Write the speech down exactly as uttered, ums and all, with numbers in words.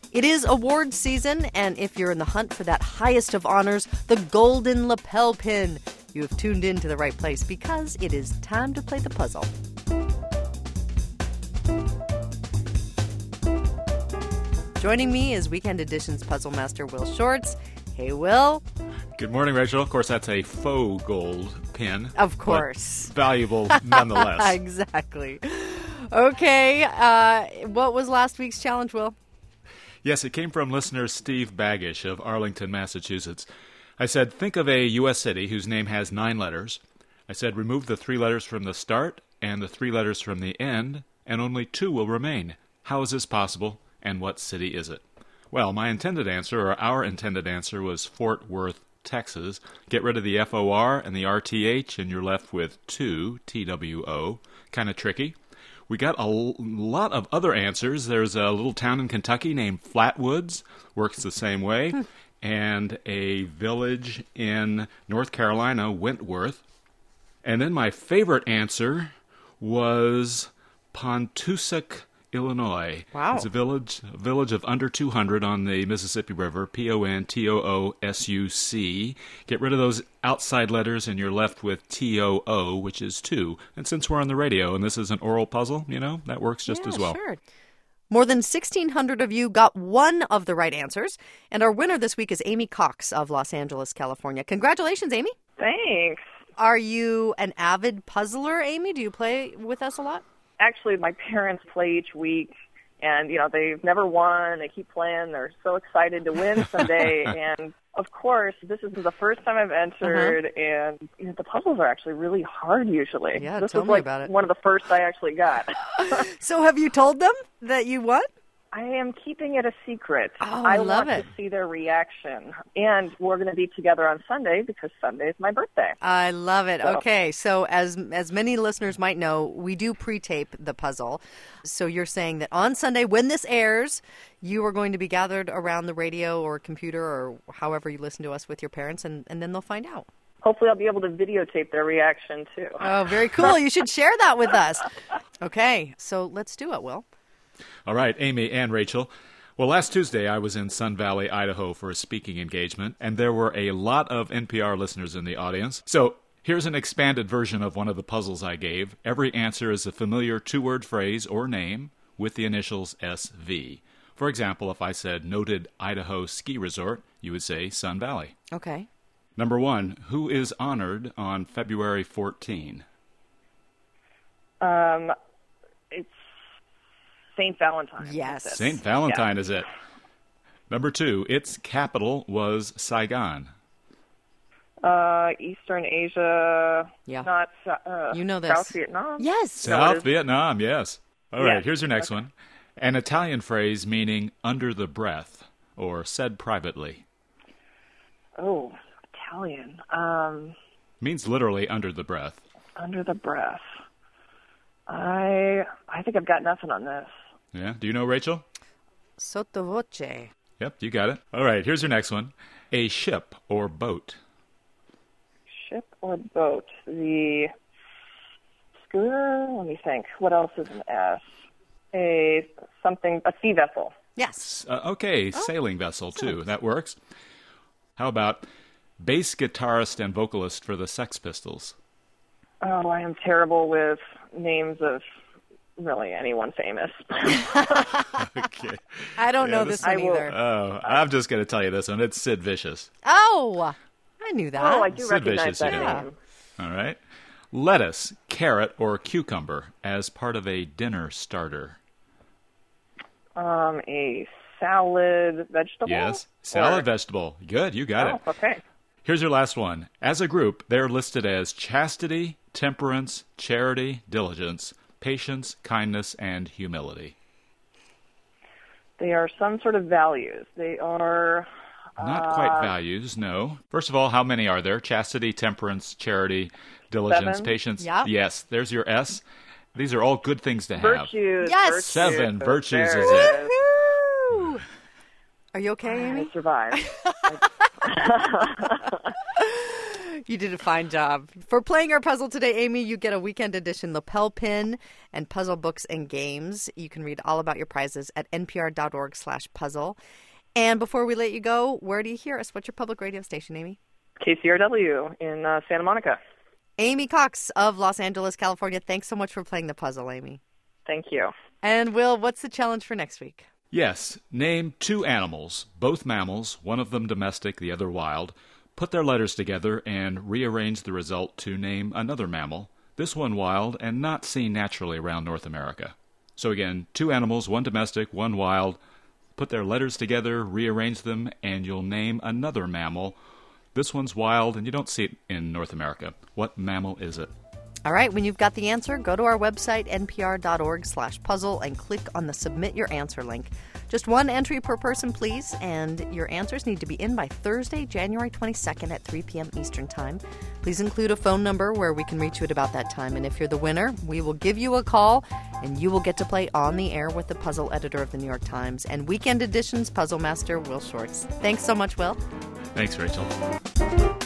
It is awards season, and if you're in the hunt for that highest of honors, the Golden Lapel Pin, you have tuned in to the right place because it is time to play the puzzle. Joining me is Weekend Edition's puzzle master, Will Shorts. Hey, Will. Good morning, Rachel. Of course, that's a faux gold pin. Of course. Valuable nonetheless. Exactly. Okay, uh, what was last week's challenge, Will? Yes, it came from listener Steve Baggish of Arlington, Massachusetts. I said, think of a U S city whose name has nine letters. I said, remove the three letters from the start and the three letters from the end, and only two will remain. How is this possible, and what city is it? Well, my intended answer, or our intended answer, was Fort Worth, Texas. Get rid of the F O R and the R T H, and you're left with two, T W O. Kind of tricky. We got a l- lot of other answers. There's a little town in Kentucky named Flatwoods, works the same way, and a village in North Carolina, Wentworth. And then my favorite answer was Pontusic, Illinois. Wow. It's a village, a village of under two hundred on the Mississippi River, P O N T O O S U C. Get rid of those outside letters and you're left with T O O, which is two. And since we're on the radio and this is an oral puzzle, you know, that works just yeah, as well. Sure. More than sixteen hundred of you got one of the right answers. And our winner this week is Amy Cox of Los Angeles, California. Congratulations, Amy. Thanks. Are you an avid puzzler, Amy? Do you play with us a lot? Actually, my parents play each week, and, you know, they've never won. They keep playing. They're so excited to win someday. And, of course, this is the first time I've entered, uh-huh. and you know, the puzzles are actually really hard usually. Yeah, this tell was me like about it. one of the first I actually got. So have you told them that you won? I am keeping it a secret. Oh, I, I love want it. to see their reaction. And we're going to be together on Sunday because Sunday is my birthday. I love it. So. Okay, so as as many listeners might know, we do pre-tape the puzzle. So you're saying that on Sunday, when this airs, you are going to be gathered around the radio or computer or however you listen to us with your parents, and, and then they'll find out. Hopefully I'll be able to videotape their reaction, too. Oh, very cool. You should share that with us. Okay, so let's do it, Will. All right, Amy and Rachel. Well, last Tuesday I was in Sun Valley, Idaho for a speaking engagement, and there were a lot of N P R listeners in the audience. So here's an expanded version of one of the puzzles I gave. Every answer is a familiar two-word phrase or name with the initials S V. For example, if I said noted Idaho ski resort, you would say Sun Valley. Okay. Number one, who is honored on February fourteenth? Um, it's Saint Valentine. Yes. Saint Valentine yeah. is it. Number two, its capital was Saigon. Uh, Eastern Asia. Yeah. Not uh, you know this. South Vietnam. Yes. South Vietnam, yes. All yes. right, here's your next okay. one. An Italian phrase meaning under the breath or said privately. Oh, Italian. Um, means literally under the breath. Under the breath. I I think I've got nothing on this. Yeah. Do you know, Rachel? Sotto voce. Yep, you got it. All right, here's your next one. A ship or boat. Ship or boat? The schooner? Let me think. What else is an S? A something, a sea vessel. Yes. Uh, okay, oh. Sailing vessel, too. That works. How about bass guitarist and vocalist for the Sex Pistols? Oh, I am terrible with names of really anyone famous. Okay. I don't yeah, know this, this one I will, either. Oh, I'm just going to tell you this one. It's Sid Vicious. Oh, I knew that. Oh, I do Sid recognize Vicious, that yeah. name. All right. Lettuce, carrot, or cucumber as part of a dinner starter. Um, a salad vegetable? Yes, salad or... vegetable. Good, you got oh, it. okay. Here's your last one. As a group, they're listed as chastity, temperance, charity, diligence, patience, kindness, and humility. They are some sort of values. They are... Not uh, quite values, no. First of all, how many are there? Chastity, temperance, charity, diligence, seven. patience. Yep. Yes, there's your S. These are all good things to have. Virtues. Yes. Virtues. Seven virtues There is it it. is. Woo-hoo! Are you okay, Amy? I survived. You did a fine job. For playing our puzzle today, Amy, you get a weekend edition lapel pin and puzzle books and games. You can read all about your prizes at npr.org slash puzzle. And before we let you go, where do you hear us? What's your public radio station, Amy? K C R W in uh, Santa Monica. Amy Cox of Los Angeles, California. Thanks so much for playing the puzzle, Amy. Thank you. And Will, what's the challenge for next week? Yes, name two animals, both mammals, one of them domestic, the other wild. Put their letters together and rearrange the result to name another mammal, this one wild and not seen naturally around North America. So again, two animals, one domestic, one wild. Put their letters together, rearrange them, and you'll name another mammal. This one's wild and you don't see it in North America. What mammal is it? All right, when you've got the answer, go to our website, npr.org slash puzzle, and click on the Submit Your Answer link. Just one entry per person, please, and your answers need to be in by Thursday, January twenty-second at three p.m. Eastern Time. Please include a phone number where we can reach you at about that time, and if you're the winner, we will give you a call, and you will get to play on the air with the puzzle editor of the New York Times and Weekend Edition's puzzle master, Will Shortz. Thanks so much, Will. Thanks, Rachel.